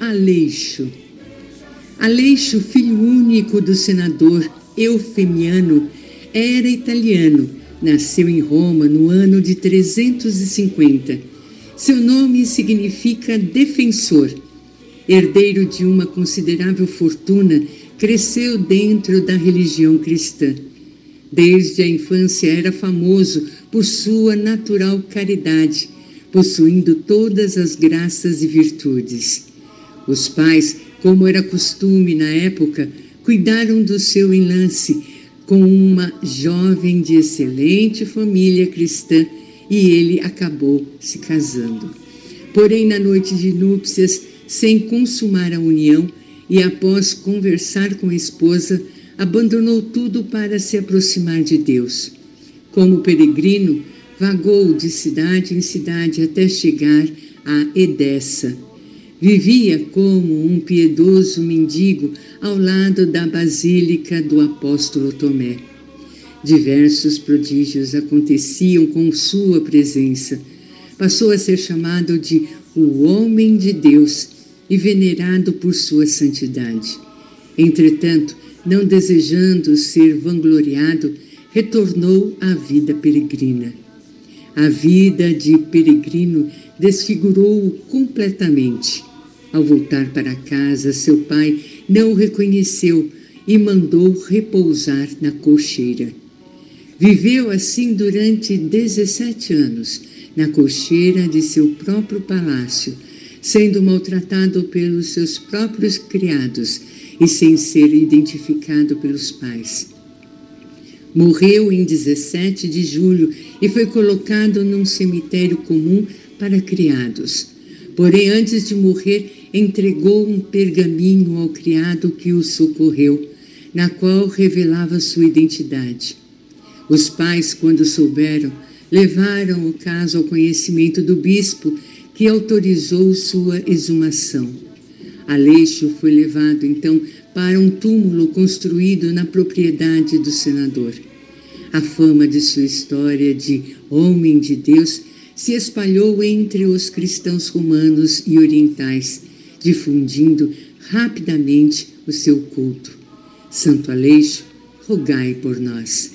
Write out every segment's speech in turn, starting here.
Aleixo. Aleixo, filho único do senador Eufemiano, era italiano. Nasceu em Roma no ano de 350. Seu nome significa defensor. Herdeiro de uma considerável fortuna, cresceu dentro da religião cristã. Desde a infância era famoso por sua natural caridade, possuindo todas as graças e virtudes. Os pais, como era costume na época, cuidaram do seu enlace com uma jovem de excelente família cristã e ele acabou se casando. Porém, na noite de núpcias, sem consumar a união e após conversar com a esposa, abandonou tudo para se aproximar de Deus. Como peregrino, vagou de cidade em cidade até chegar a Edessa. Vivia como um piedoso mendigo ao lado da Basílica do Apóstolo Tomé. Diversos prodígios aconteciam com sua presença. Passou a ser chamado de o Homem de Deus e venerado por sua santidade. Entretanto, não desejando ser vangloriado, retornou à vida peregrina. A vida de peregrino desfigurou-o completamente. Ao voltar para casa, seu pai não o reconheceu e mandou repousar na cocheira. Viveu assim durante 17 anos, na cocheira de seu próprio palácio, sendo maltratado pelos seus próprios criados e sem ser identificado pelos pais. Morreu em 17 de julho e foi colocado num cemitério comum para criados. Porém, antes de morrer, entregou um pergaminho ao criado que o socorreu, na qual revelava sua identidade. Os pais, quando souberam, levaram o caso ao conhecimento do bispo, que autorizou sua exumação. Aleixo foi levado, então, para um túmulo construído na propriedade do senador. A fama de sua história de homem de Deus se espalhou entre os cristãos romanos e orientais, difundindo rapidamente o seu culto. Santo Aleixo, rogai por nós.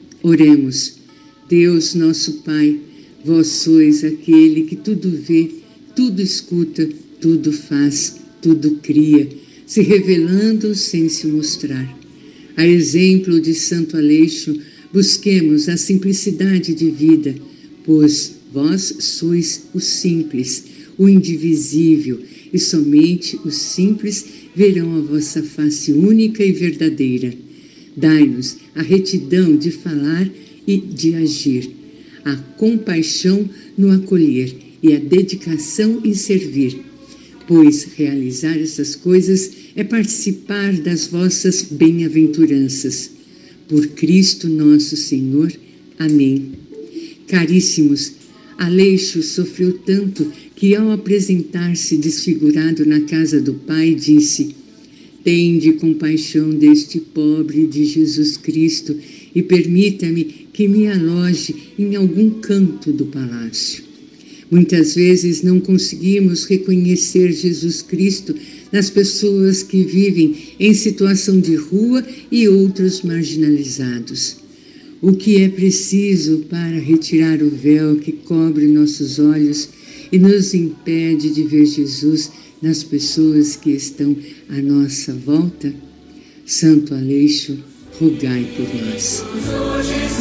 Oremos. Deus nosso Pai, vós sois aquele que tudo vê, tudo escuta, tudo faz, tudo cria, se revelando sem se mostrar. A exemplo de Santo Aleixo, busquemos a simplicidade de vida, pois vós sois o simples, o indivisível, e somente os simples verão a vossa face única e verdadeira. Dai-nos a retidão de falar e de agir, a compaixão no acolher e a dedicação em servir, pois realizar essas coisas é participar das vossas bem-aventuranças. Por Cristo nosso Senhor. Amém. Caríssimos, Aleixo sofreu tanto que, ao apresentar-se desfigurado na casa do Pai, disse: tende compaixão deste pobre de Jesus Cristo e permita-me que me aloje em algum canto do palácio. Muitas vezes não conseguimos reconhecer Jesus Cristo nas pessoas que vivem em situação de rua e outros marginalizados. O que é preciso para retirar o véu que cobre nossos olhos e nos impede de ver Jesus nas pessoas que estão à nossa volta? Santo Aleixo, rogai por nós. Hoje e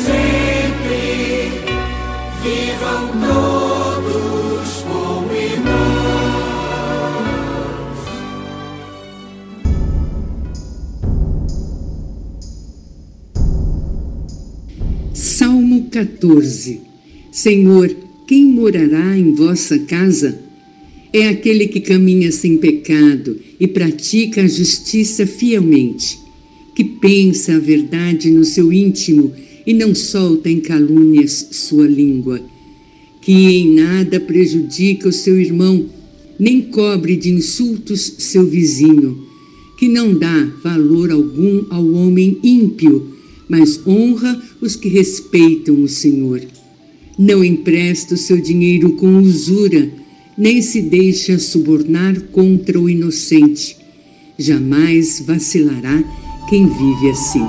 sempre, vivam todos como irmãos. Salmo 14. Senhor, quem morará em vossa casa? É aquele que caminha sem pecado e pratica a justiça fielmente, que pensa a verdade no seu íntimo e não solta em calúnias sua língua, que em nada prejudica o seu irmão, nem cobre de insultos seu vizinho, que não dá valor algum ao homem ímpio, mas honra os que respeitam o Senhor. Não empresta o seu dinheiro com usura, nem se deixa subornar contra o inocente. Jamais vacilará quem vive assim.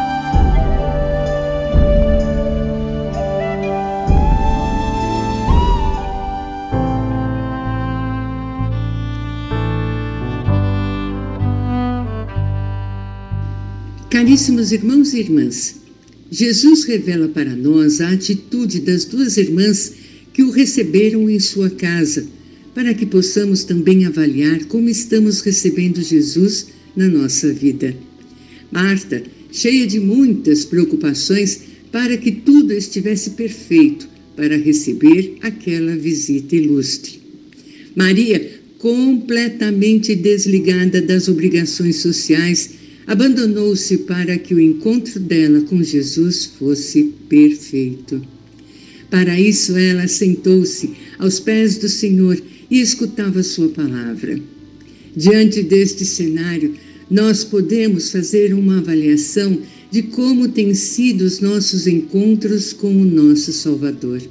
Caríssimos irmãos e irmãs, Jesus revela para nós a atitude das duas irmãs que o receberam em sua casa, para que possamos também avaliar como estamos recebendo Jesus na nossa vida. Marta, cheia de muitas preocupações para que tudo estivesse perfeito para receber aquela visita ilustre. Maria, completamente desligada das obrigações sociais, abandonou-se para que o encontro dela com Jesus fosse perfeito. Para isso, ela sentou-se aos pés do Senhor e escutava sua palavra. Diante deste cenário, nós podemos fazer uma avaliação de como têm sido os nossos encontros com o nosso Salvador.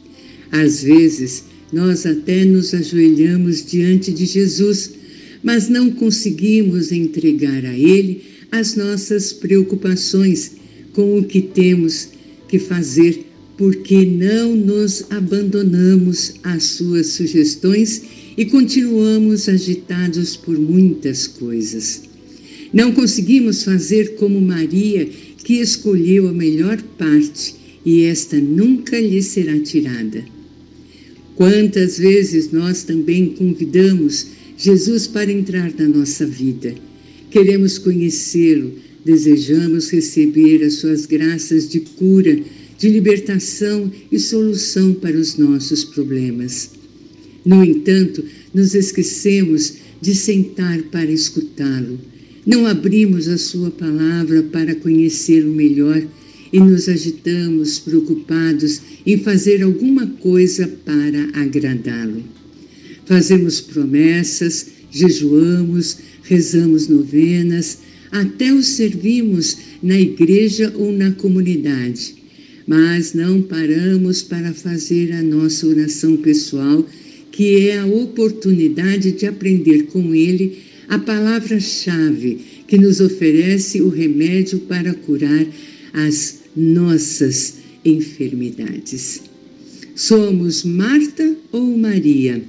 Às vezes, nós até nos ajoelhamos diante de Jesus, mas não conseguimos entregar a Ele as nossas preocupações com o que temos que fazer, porque não nos abandonamos às suas sugestões e continuamos agitados por muitas coisas. Não conseguimos fazer como Maria, que escolheu a melhor parte e esta nunca lhe será tirada. Quantas vezes nós também convidamos Jesus para entrar na nossa vida. Queremos conhecê-lo, desejamos receber as suas graças de cura, de libertação e solução para os nossos problemas. No entanto, nos esquecemos de sentar para escutá-lo. Não abrimos a sua palavra para conhecê-lo melhor e nos agitamos preocupados em fazer alguma coisa para agradá-lo. Fazemos promessas, jejuamos, rezamos novenas, até o servimos na igreja ou na comunidade. Mas não paramos para fazer a nossa oração pessoal, que é a oportunidade de aprender com Ele a palavra-chave que nos oferece o remédio para curar as nossas enfermidades. Somos Marta ou Maria?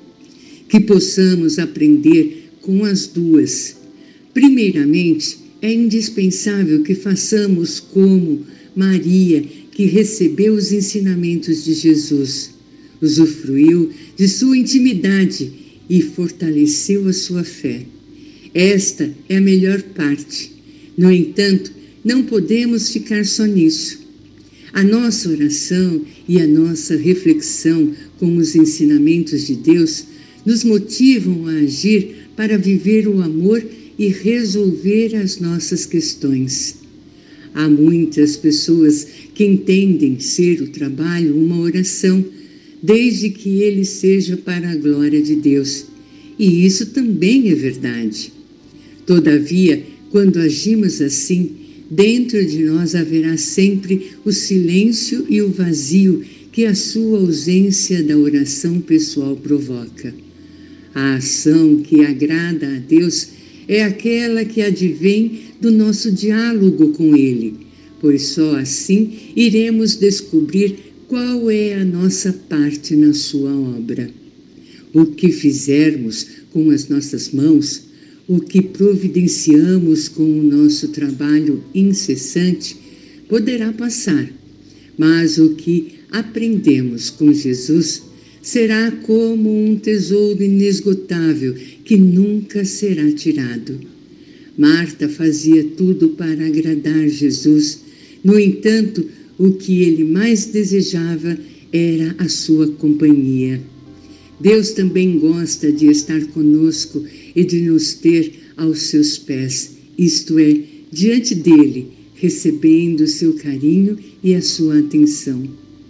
Que possamos aprender com as duas. Primeiramente, é indispensável que façamos como Maria, que recebeu os ensinamentos de Jesus, usufruiu de sua intimidade e fortaleceu a sua fé. Esta é a melhor parte. No entanto, não podemos ficar só nisso. A nossa oração e a nossa reflexão com os ensinamentos de Deus nos motivam a agir para viver o amor e resolver as nossas questões. Há muitas pessoas que entendem ser o trabalho uma oração, desde que ele seja para a glória de Deus. E isso também é verdade. Todavia, quando agimos assim, dentro de nós haverá sempre o silêncio e o vazio que a sua ausência da oração pessoal provoca. A ação que agrada a Deus é aquela que advém do nosso diálogo com Ele, pois só assim iremos descobrir qual é a nossa parte na sua obra. O que fizermos com as nossas mãos, o que providenciamos com o nosso trabalho incessante, poderá passar, mas o que aprendemos com Jesus será como um tesouro inesgotável que nunca será tirado. Marta fazia tudo para agradar Jesus. No entanto, o que ele mais desejava era a sua companhia. Deus também gosta de estar conosco e de nos ter aos seus pés, isto é, diante dele, recebendo o seu carinho e a sua atenção.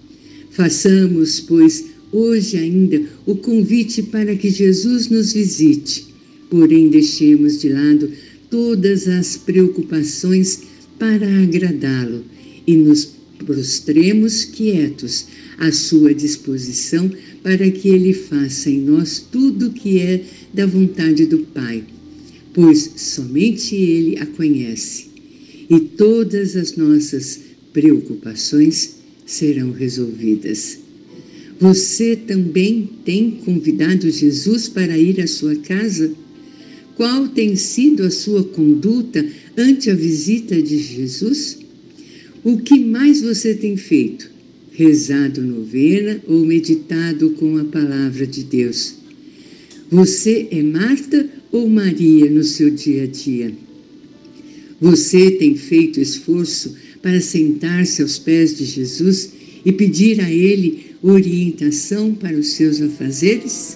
Façamos, pois, hoje ainda o convite para que Jesus nos visite, porém deixemos de lado todas as preocupações para agradá-lo e nos Prostremos quietos à sua disposição para que Ele faça em nós tudo o que é da vontade do Pai, pois somente Ele a conhece e todas as nossas preocupações serão resolvidas. Você também tem convidado Jesus para ir à sua casa? Qual tem sido a sua conduta ante a visita de Jesus? O que mais você tem feito? Rezado novena ou meditado com a palavra de Deus? Você é Marta ou Maria no seu dia a dia? Você tem feito esforço para sentar-se aos pés de Jesus e pedir a Ele orientação para os seus afazeres?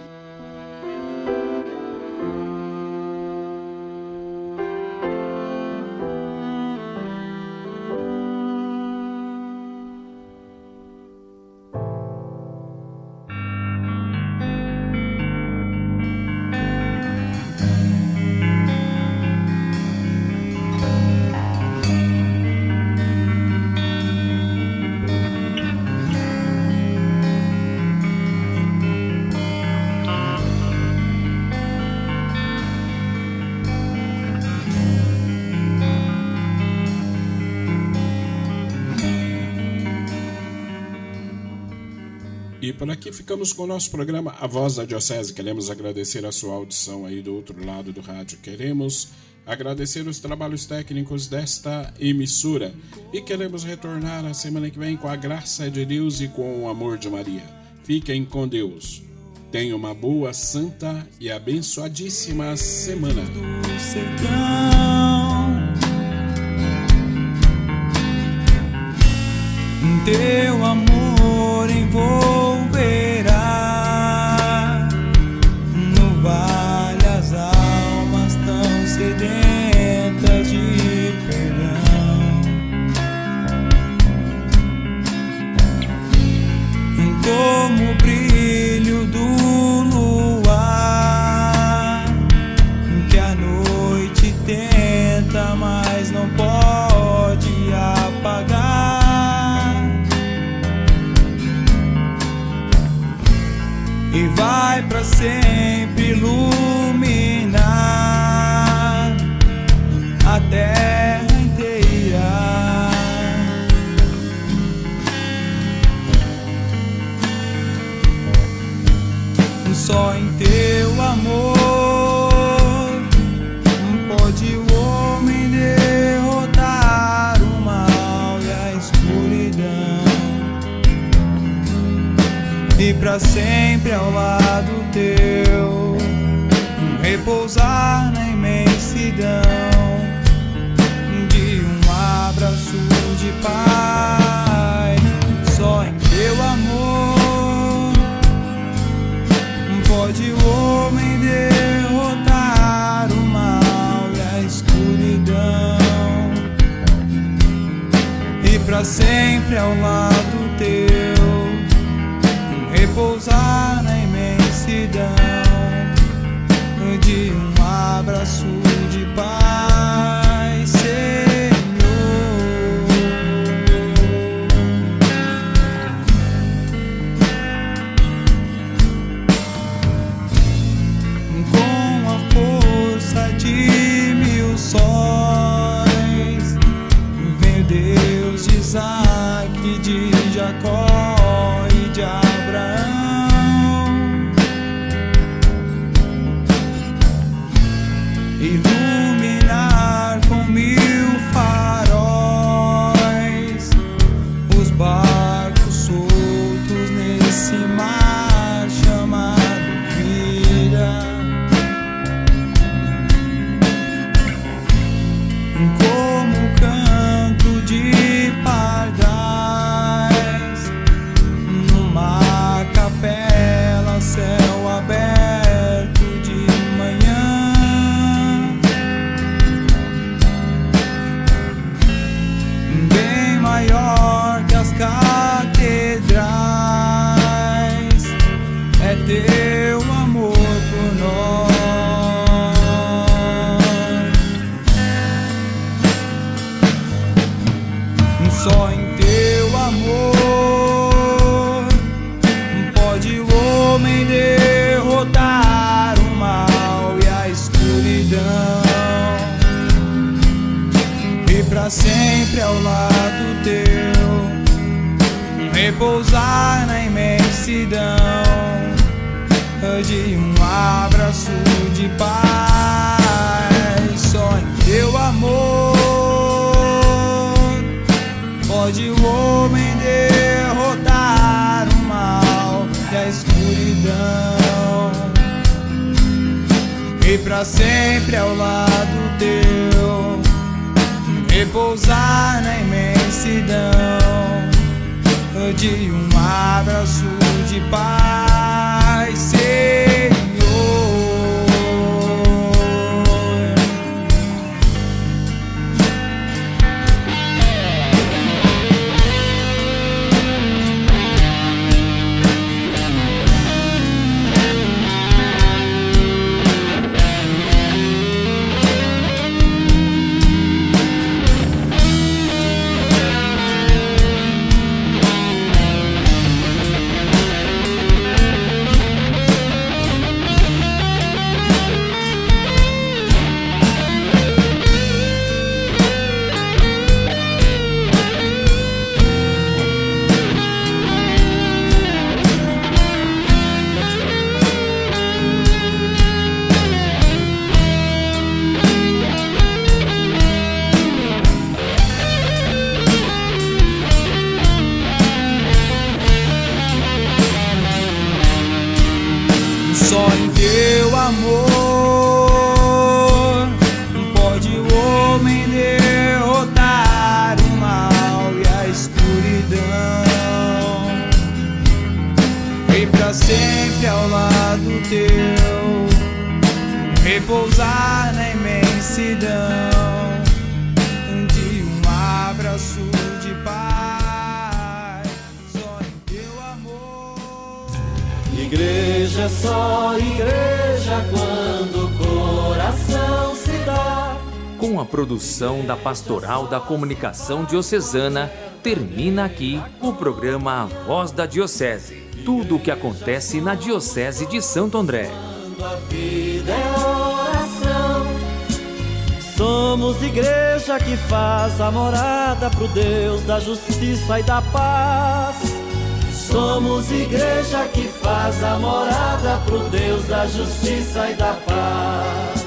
E por aqui ficamos com o nosso programa A Voz da Diocese. Queremos agradecer a sua audição aí do outro lado do rádio. Queremos agradecer os trabalhos técnicos desta emissora. E queremos retornar a semana que vem com a graça de Deus e com o amor de Maria. Fiquem com Deus. Tenham uma boa, santa e abençoadíssima semana. Teu amor envolverá no vale as almas tão sedentas de perdão, como o brilho do luar que a noite tenta, mas não pode apagar. E vai para sempre iluminar a terra inteira. Só em teu amor pode o homem derrotar o mal e a escuridão. E pra sempre ao lado teu, repousar na imensidão de um abraço de Pai. Só em teu amor pode o homem derrotar o mal e a escuridão. E pra sempre ao lado teu, repousar na imensidão de um abraço de paz, Senhor. Com a força de 1000 sóis, vem Deus de Isaac, de Jacó e de Abraão. Iluminar com 1000 faróis os barcos soltos nesse mar chamado vida. Como o canto de pardais numa capela, céu aberto de manhã. Bem maior que as catedrais é teu amor por nós. Só em teu pra sempre ao lado teu, repousar na imensidão de um abraço de paz. Só em teu amor pode o homem derrotar o mal e a escuridão, e pra sempre ao lado teu, repousar na imensidão de um abraço de paz, Senhor. Só em teu amor pode o homem derrotar o mal e a escuridão, e pra sempre ao lado teu, repousar na imensidão de um abraço de paz. Só em teu amor. Igreja é só igreja quando o coração se dá. Com a produção da Pastoral da Comunicação Diocesana, termina aqui o programa A Voz da Diocese. Tudo o que acontece na Diocese de Santo André. Quando a vida é oração, somos igreja que faz a morada pro Deus da justiça e da paz. Somos igreja que faz a morada pro Deus da justiça e da paz.